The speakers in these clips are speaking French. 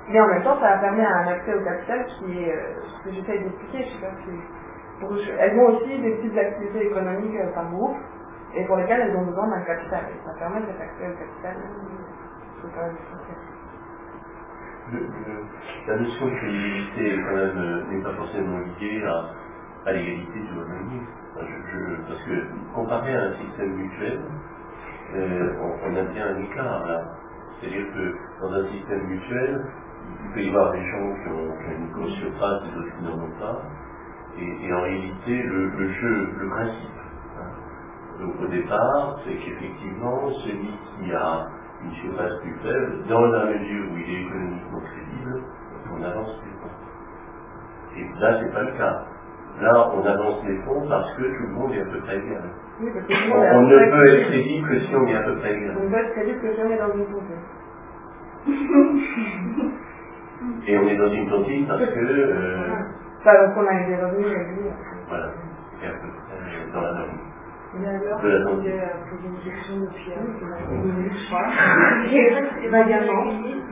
Mais en même temps, ça permet un accès au capital qui est ce que j'essaye d'expliquer. Je sais pas si... Elles ont aussi des petites activités économiques par groupe, et pour lesquelles elles ont besoin d'un capital. Et ça permet cet accès au capital. C'est quand même essentiel. La notion de crédibilité quand même n'est pas forcément liée à l'égalité du revenu. Parce que comparé à un système mutuel, on a bien un écart là. C'est-à-dire que dans un système mutuel, il peut y avoir des gens qui ont une grosse surface et d'autres qui n'en ont pas. Et en réalité, le jeu, le principe, donc au départ, c'est qu'effectivement, celui qui a une surface plus faible, dans la mesure où il est économiquement crédible, on avance les fonds. Et là, c'est pas le cas. Là, on avance les fonds parce que tout le monde est à peu près égal. Oui, on ne peut être crédible que si on est à peu près égal. On ne peut être crédible que si on est dans une tontine. Et on est dans une tontine parce que... parce qu'on a des revenus réguliers. Voilà, c'est à peu près dans la norme. Mais alors, je voulais poser une question de Pierre, qui m'a donné, je crois. Vagalement.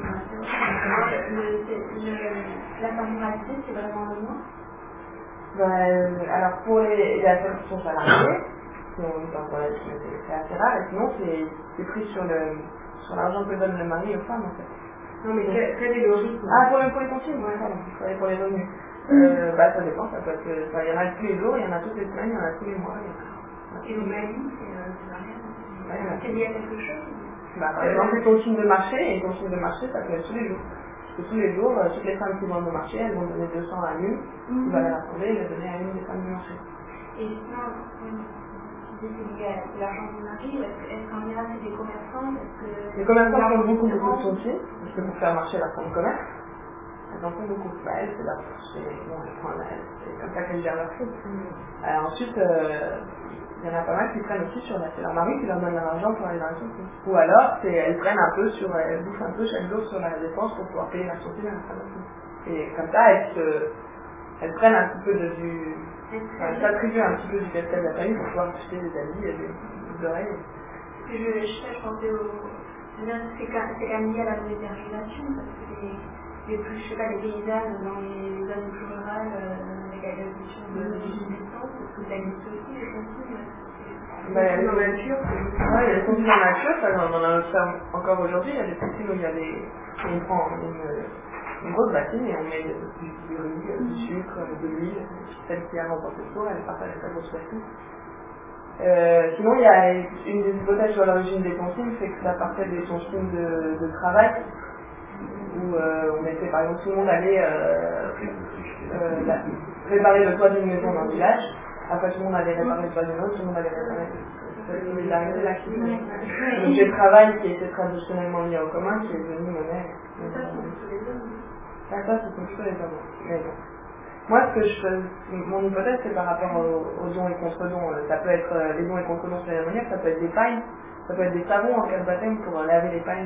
La temporalité, c'est vraiment le mois. Alors, pour les personnes qui sont salariées, c'est assez rare, et sinon, c'est pris sur l'argent que donne le mari aux femmes, en fait. Non, mais quel est le rythme? Ah, pour les consignes, ouais, pardon, pour les revenus. Ça dépend, ça peut être, il y en a tous les jours, il y en a toutes les semaines, il y en a tous les mois. Et au Mali, c'est lié à quelque chose? Par exemple, les consignes de marché, et les consignes de marché, ça peut être tous les jours. Parce que tous les jours, toutes les femmes qui vendent au marché, elles vont donner 200 à l'une, qui va les rassembler et les donner à une des femmes du marché. Et sinon, c'est lié à l'argent du mari, est-ce qu'en Iran c'est des commerçants? Les commerçants font beaucoup de tontines, parce que pour faire marcher leur fonds de commerce, elles en font beaucoup. Elles, c'est comme ça qu'elles gèrent leur fonds. Ensuite, il y en a pas mal qui prennent aussi c'est leur mari qui leur donne leur argent pour aller dans la tontine. Ou alors, elles prennent un peu elles bouffent un peu chaque jour sur la dépense pour pouvoir payer la tontine à la fin de la semaine. Et comme ça, elles prennent un petit peu elles s'attribuent un petit peu du capital de la famille pour pouvoir acheter des habits et des oreilles. Je pensais c'est quand même lié à la végétarisation, parce que les paysannes dans les zones plus rurales, avec l'agriculture de naissance, est-ce que ça existe aussi, les consignes? Les consignes en nature, il y a des consignes en nature, on en observe encore aujourd'hui, il y a des consignes où on prend une grosse bassine et on met du riz, du sucre, de l'huile, celle qui a remporté le tour, elle partage sa grosse bassine. Sinon, il y a une des hypothèses sur l'origine des consignes, c'est que ça partait des consignes de travail, où on était, par exemple, tout le monde allait réparer le toit d'une maison dans le village, après tout le monde allait réparer le toit d'une autre, tout le monde allait réparer l'objet de travail qui était traditionnellement mis en commun, qui est devenu monnaie. Ça, c'est plutôt les hommes. Mais bon. Moi, mon hypothèse, c'est par rapport aux dons et contre-dons. Ça peut être les dons et contre-dons cérémoniels, ça peut être des pailles, ça peut être des savons en cas de baptême pour laver les pailles.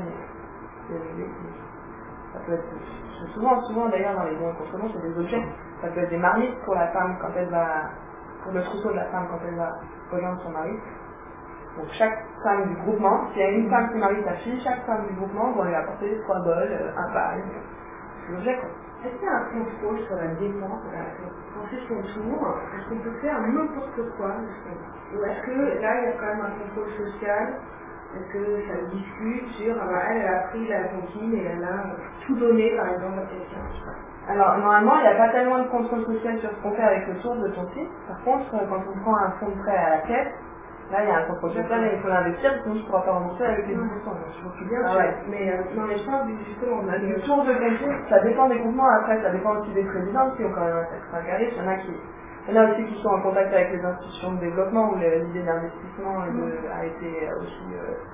Ça peut être souvent d'ailleurs dans les dons et contre-dons, c'est des objets. Ça peut être des marmites pour la femme quand elle va, pour le trousseau de la femme quand elle va rejoindre son mari. Donc chaque femme du groupement, s'il y a une femme qui marie sa fille, chaque femme du groupement doit lui apporter 3 bols, un paille. C'est l'objet, quoi. Est-ce qu'il y a un contrôle sur la dépense quand c'est son tour? Est-ce qu'on peut faire n'importe quoi? Ou est-ce que là, il y a quand même un contrôle social? Est-ce que ça discute sur, elle a pris la tontine et elle a tout donné, par exemple, à quelqu'un? Alors, normalement, il n'y a pas tellement de contrôle social sur ce qu'on fait avec le tour de tontine. Par contre, quand on prend un fonds de prêt à la caisse, là, il y a un contrôle social et il faut l'investir, sinon je ne pourrai pas rembourser avec les 10%. Je vois bien, mais je pense justement, du tour de tontine, ça dépend des groupements, après, ça dépend aussi des présidents qui ont quand même un certain charisme. Il y en a aussi qui sont en contact avec les institutions de développement où l'idée d'investissement a été aussi,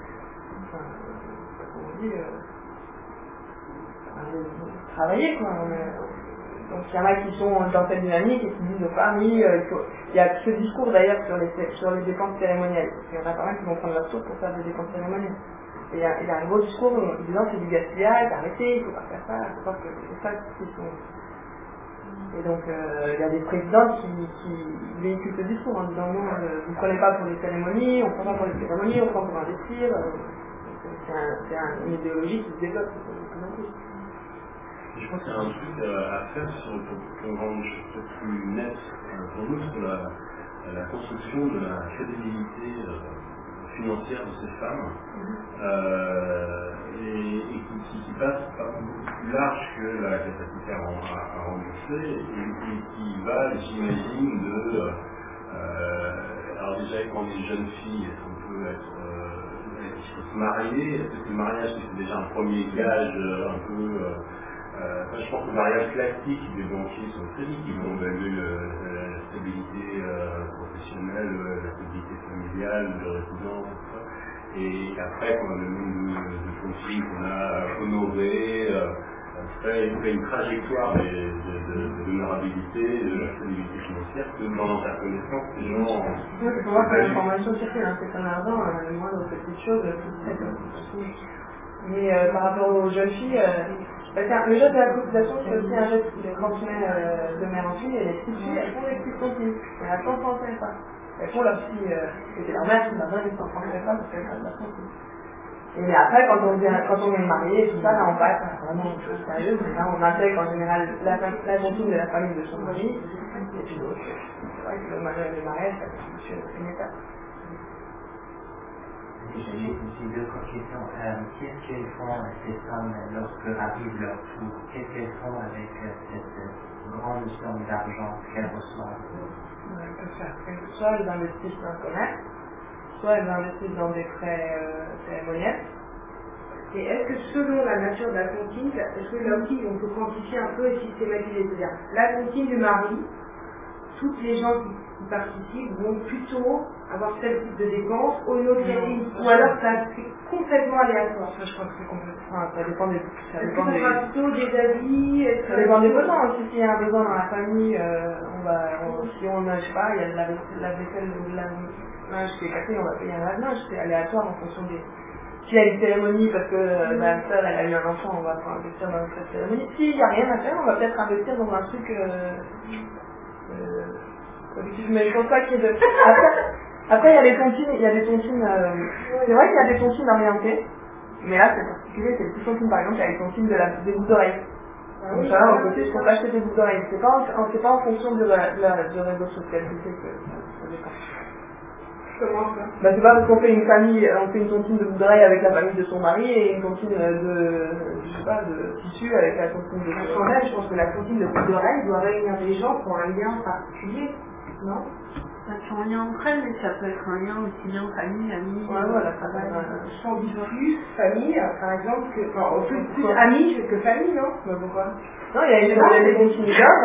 travaillée, quoi. Donc il y en a qui sont dans cette dynamique et qui disent aux femmes, il y a ce discours d'ailleurs sur les dépenses cérémonielles. Il y en a pas mal qui vont prendre leur tour pour faire des dépenses cérémonielles. Et il y a un gros discours disant c'est du gaspillage, arrêtez, il ne faut pas faire ça, il faut pas que c'est ça qui sont. Et donc il y a des présidents qui véhiculent ce discours en disant non, vous ne prenez pas pour les cérémonies, on ne prend pas pour les cérémonies, on prend pour investir. C'est une idéologie qui se développe de plus en plus. crois qu'il y a un truc à faire pour rendre les choses peut-être plus nettes pour nous, sur la construction de la crédibilité financière de ces femmes, et qui passe par beaucoup plus large que la capacité à rembourser, et qui va, j'imagine, alors déjà quand on est jeune fille, est-ce qu'on peut se marier? Est-ce que le mariage c'est déjà un premier gage un peu je pense que le mariage classique des banquiers sont très vite, ils vont évaluer la stabilité professionnelle, la stabilité familiale, de résidence, tout ça. Et après, quand on a le nombre de tontines qu'on a honorées, après, il fait une trajectoire de l'honorabilité, de la stabilité financière, que dans sa connaissance, les gens... Oui, il faut voir que l'information circule, c'est un argent, le moindre petite chose, mais par rapport aux jeunes filles, le geste de la cotisation, c'est aussi un geste qui les transmet de mère en fille, et les petites filles, elles font des petites tontines, et elles ne s'en pas. Elles font leur petit, c'était leur mère qui leur donne, elles ne s'en pas parce qu'elles font de la tontine. Et après, quand on est marié et tout ça, là on passe vraiment une chose sérieuse, mais là on intègre en général la tontine de la famille de son mari, et puis d'autres. C'est vrai que le mariage, ça constitue une étape. J'ai aussi deux questions. Qu'est-ce qu'elles font, ces femmes, lorsque arrive leur tour? Qu'est-ce qu'elles font avec cette grande somme d'argent qu'elles reçoivent? Soit elles investissent dans le commerce, soit elles investissent dans des prêts cérémoniels. Et est-ce que selon la nature de la tontine, est-ce que là aussi on peut quantifier un peu et systématiser? C'est-à-dire, la tontine du mari, toutes les gens qui participent vont plutôt avoir tel type de dépenses au nom de ou alors ça c'est complètement aléatoire. Ça, je crois que c'est complètement. Enfin, ça dépend des. Ça dépend plutôt des avis. Ça dépend des besoins aussi. S'il y a un besoin dans la famille, si on a, je sais pas, il y a de la vaisselle ou de la linge qui est cassé, on va payer un lave-linge. C'est aléatoire en fonction des. S'il y a une cérémonie parce que ma soeur elle a eu un enfant, on va investir dans cette cérémonie. S'il n'y a rien à faire, on va peut-être investir dans un truc. Mais je pense pas qu'il y ait de. Après il y a des tontines, c'est vrai qu'il y a des tontines orientées, mais là c'est particulier, c'est les petites tontines par exemple, il y a les tontines des boucles d'oreilles. Donc ça, au côté, je peux pas acheter des boucles d'oreilles. C'est pas en fonction du réseau social que ça dépend. Comment ça? C'est pas parce qu'on fait une famille, on fait une tontine de boucles d'oreilles avec la famille de son mari et une tontine de tissu avec la tontine de son mari. Je pense que la tontine de boucles d'oreilles doit réunir des gens qui ont un lien particulier, non? Qui ont un lien entre elles, mais ça peut être un lien aussi bien famille, amis. Ouais, voilà, ça va. Sans dire plus famille, par exemple, plus amis que famille, non? Pourquoi? Non, il y a des tontines d'or,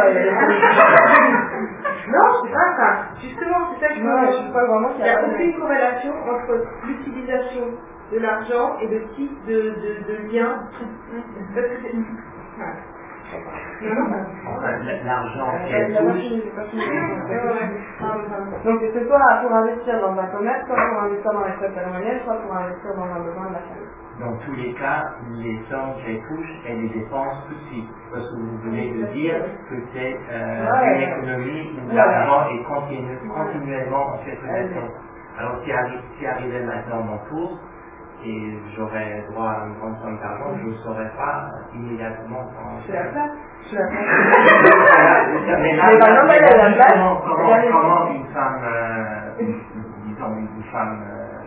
Non, c'est pas ça. Justement, c'est ça que je veux dire. Je crois vraiment qu'il n'y a aucune corrélation entre l'utilisation de l'argent et le type de lien. Parce que c'est. L'argent qu'elle touche. Donc c'est soit pour investir dans un commerce, soit pour investir dans les frais cérémoniels, soit pour investir dans un besoin de la famille. Dans tous les cas, les sommes qu'elle touche, elle les dépense tout de suite. Parce que vous venez de dire que c'est une économie où l'argent est continuellement en circulation. Alors si arrivait maintenant mon tour, et j'aurais droit à une grande somme d'argent, je ne saurais pas immédiatement quand... C'est la place. Mais là, comment une femme, disons une femme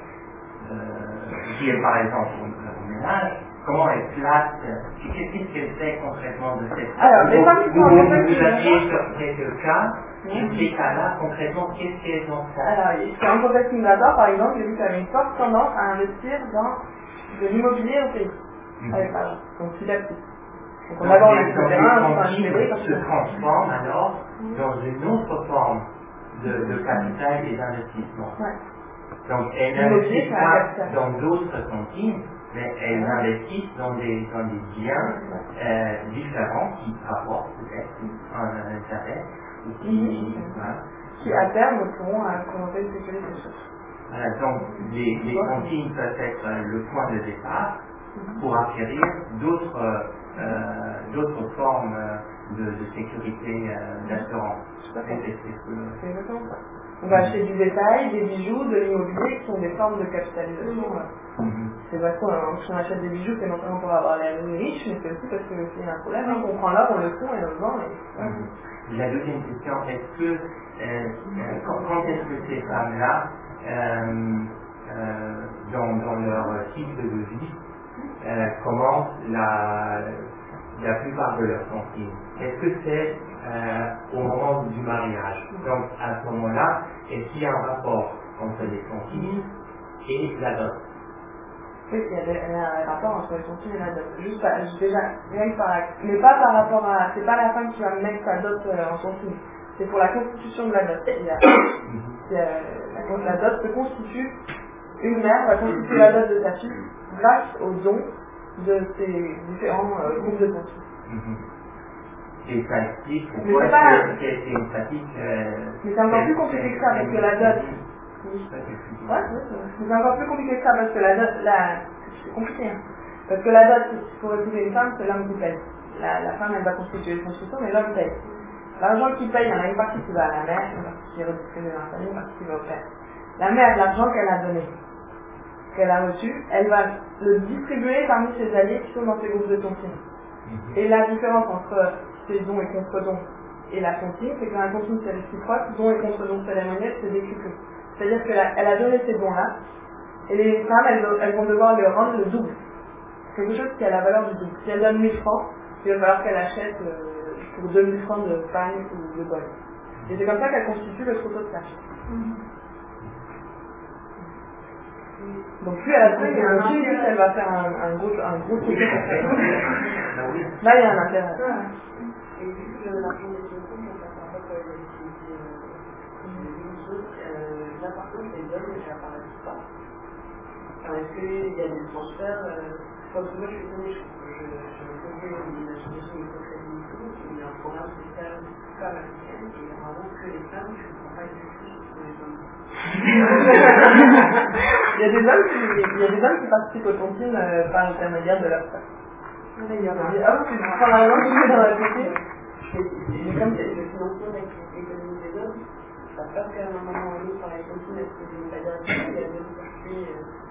qui est par exemple au ménage, comment elle place, qu'est-ce qu'elle fait concrètement de cette... Alors, les femmes qui sont en vous aviez sur quelques cas, ces cas-là, concrètement, qu'est-ce qu'elles ont fait? Alors, c'est un contexte migratoire, par exemple, j'ai vu qu'il y avait une forte tendance à investir dans de l'immobilier au pays. Avec l'argent. Donc, petit à petit. Donc, on d'abord, on a le terrain, se transforme alors dans une autre forme de capital et d'investissement. Ouais. Donc, elles n'investissent pas dans d'autres tontines, mais elles investissent dans des biens différents qui rapportent peut-être un intérêt. Qui à terme pourront commencer le sécurité des choses. Voilà, donc les tontines peuvent être le point de départ pour acquérir d'autres formes de sécurité d'assurance. C'est exactement ça. On va acheter du détail, des bijoux, de l'immobilier qui sont des formes de capitalisation. C'est parce qu'on achète des bijoux, c'est non seulement pour avoir l'air riche, mais c'est aussi parce que s'il y a un problème, on prend l'or, on le fond et on le vend. La deuxième question, est-ce que quand est-ce que ces femmes-là, dans leur cycle de vie, commencent la plupart de leurs tontines? Est-ce que c'est au moment du mariage? Donc à ce moment-là, est-ce qu'il y a un rapport entre les tontines et la dot? Oui, il y a un rapport entre les tontines et la dot. Déjà, rien que mais pas par rapport à... C'est pas la femme qui va mettre sa dot en tontine. C'est pour la constitution de la dot. La dot se constitue, une mère va constituer la dot de sa fille grâce aux dons de ces différents groupes de tontines. Et ça explique pourquoi c'est une pratique... mais c'est encore plus compliqué que ça, parce que la dot... c'est encore plus compliqué que ça, parce que la dot... C'est compliqué, hein. Parce que la dot, pour épouser une femme, c'est l'homme qui paye. La femme, elle va constituer les constructions, mais l'homme paye. L'argent qu'il paye, il y en a une partie qui va à la mère, une partie qui est redistribuée dans la famille, une partie qui va au père. La mère, l'argent qu'elle a donné, qu'elle a reçu, elle va le distribuer parmi ses alliés qui sont dans ses groupes de tontines. Et la différence entre ces dons et contre-dons et la tontine, c'est que dans la tontine c'est réciproque, dons et contre-dons cérémoniels, c'est décuplé. C'est-à-dire qu'elle a donné ces dons-là, et les femmes, elles vont devoir lui rendre le double. Quelque chose qui a la valeur du double. Si elle donne 1000 francs, il va falloir qu'elle achète pour 2000 francs de pain ou de bol. Et c'est comme ça qu'elle constitue le troupeau de sa fille. Donc plus elle a trouvé un plus elle va faire un gros truc. Là il y a un intérêt. Et vu que l'argent des tontines, ça ne pas pour les activités religieuses, l'importance des hommes ne apparaît pas. Alors est-ce qu'il y a des transferts moi je suis étonnée, je me posais l'imagination des socialistes, il y a un programme spécial femme africaine et vraiment que les femmes, je ne comprends pas du tout sur les hommes. Il y a des hommes qui participent aux tontines par l'intermédiaire de leur femme. Il y en a tu prends la langue, tu mets dans la tontine. Mais comme c'est le financement de l'activité économique des hommes, ça passe quand même un moment ou l'autre par la tontine, est-ce que c'est pas directement, il y a des parties.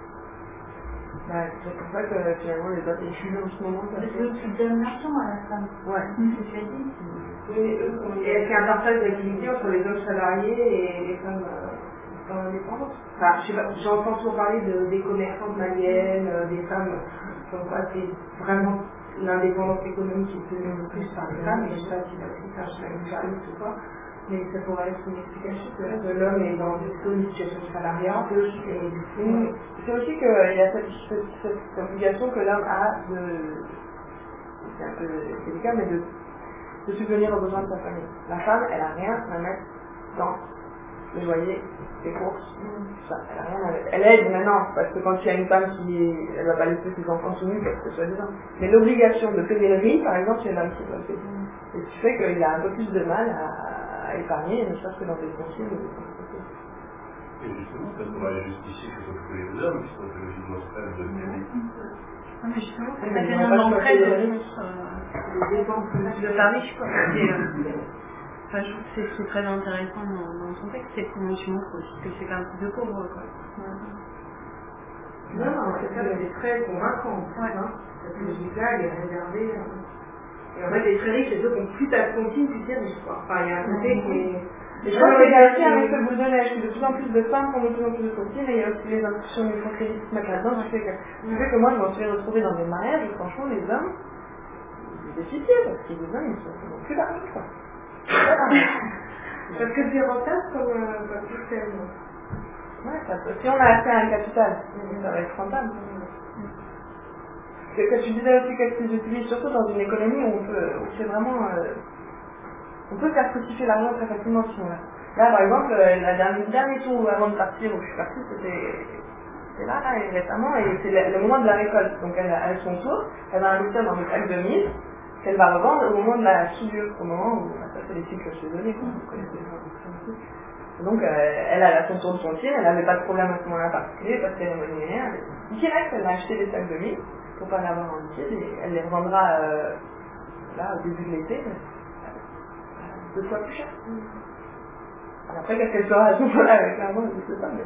C'est pour ça que finalement les autres échouent en ce moment. Parce que tu donnes l'argent à la femme. Ouais. C'est ce que tu as dit. Et est-ce qu'il y a un partage d'activité entre les hommes salariés et les femmes indépendantes? Enfin, je sais pas, j'entends toujours parler des commerçantes maliennes, des femmes, comme quoi c'est vraiment l'indépendance économique qui est tenue le plus par les femmes, et je sais pas si c'est un schéma ou quoi, mais ça pourrait être une explication que l'homme est dans une situation de salariat, et du coup... C'est aussi qu'il y a cette obligation que l'homme a c'est un peu délicat, mais de subvenir aux besoins de sa famille. La femme, elle n'a rien à mettre dans le loyer, les courses, ça, elle n'a rien à mettre. Elle aide maintenant, parce que quand il y a une femme elle va pas laisser ses enfants sous nus, parce que soi-disant. Mais l'obligation de payer le riz, par exemple, c'est l'homme qui doit le payer. Et ce qui fait qu'il a un peu plus de mal à épargner, ne serait-ce que dans des consignes ou des consignes. Et justement, parce qu'on va justifier que ce sont les hommes qui sont logiquement capables de payer. Mais justement, c'est pas tellement l'entraide les dépenses de ta riche, quoi. Enfin, je trouve que c'est très intéressant dans son texte, c'est comment tu montres aussi que c'est un truc de pauvre, quoi. Non, c'est ça, c'est très convaincant, hein. Cette logique-là, elle est réservée. Et en fait, les très riches, c'est ceux qui ont plus ta tontine, plus t'es riche, quoi. Enfin, il y a un côté qui est... Et je crois qu'il y a aussi avec le boule de neige, que de plus en plus de femmes font de plus en plus de tontines, et il y a aussi les institutions du fonds crédit qui se mettent là-dedans, qui fait que moi, je m'en suis retrouvée dans des mariages où franchement, les hommes, ils déficient, parce que les hommes, ils n'ont plus d'argent, quoi. Parce que c'est rentable comme système. Ouais, si on a accès à un capital, ça va être rentable. Que tu disais aussi qu'est-ce qu'ils utilisent, surtout dans une économie où c'est vraiment... on peut faire fructifier l'argent très facilement si on l'a. Là, par exemple, le dernier tour avant de partir, où je suis partie, c'était là, récemment, et c'est le moment de la récolte. Donc elle a son tour, elle va investir dans le sac de mise, qu'elle va revendre au moment de la soudure, au moment où, ça c'est les cycles saisonniers, donc elle a son tour de tontine, elle n'avait pas de problème à ce moment-là particulier, parce qu'elle est monétaire, direct elle a acheté des sacs de mise, pour pas l'avoir en liquide, et elle les revendra là au début de l'été, 2 fois plus cher. Après, qu'est-ce qu'elle fera à ce moment-là avec l'argent, je ne sais pas, mais...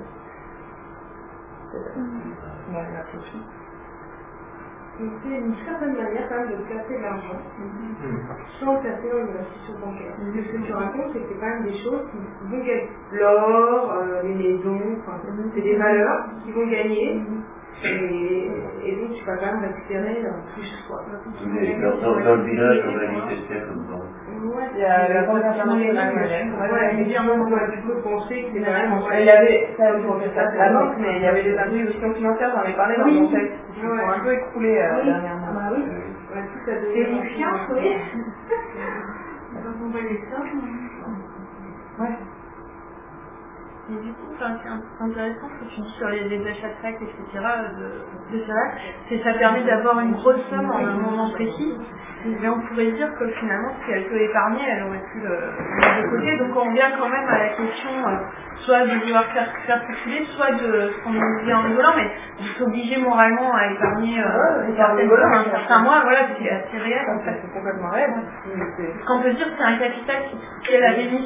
On a réfléchi. Donc c'est une certaine manière quand même de placer de l'argent sans le placer dans une institution bancaire. Ce que tu racontes, c'est que c'est quand même des choses qui vont gagner. L'or, les maisons, enfin, c'est des valeurs qui vont gagner. Et donc tu vas quand même récupérer plus quoi. Dans le village, on a mis des siècles dedans. Ouais, Il y a la Banque internationale moyenne. évidemment, tu peux penser que c'est vraiment. Il y avait, ça c'est la banque, mais il y avait des institutions financières, j'en ai parlé dans mon texte, qui sont un peu écroulées dernièrement. Bah oui, c'est une fiance, oui. Quand on voit les sommes. Ouais. Et du coup, c'est intéressant ce que tu dis sur les achats de sacs, etc. de cela. C'est ça permet d'avoir une grosse somme en un moment précis. Mais on pourrait dire que finalement, si elle peut épargner, elle aurait pu le mettre de côté. Donc on revient quand même à la question soit de vouloir faire circuler, soit de ce qu'on nous dit en rigolant, mais de s'obliger moralement à épargner certains mois, voilà, c'est assez réel en fait. C'est complètement réel. Ce qu'on peut dire, c'est un capital qui elle avait mis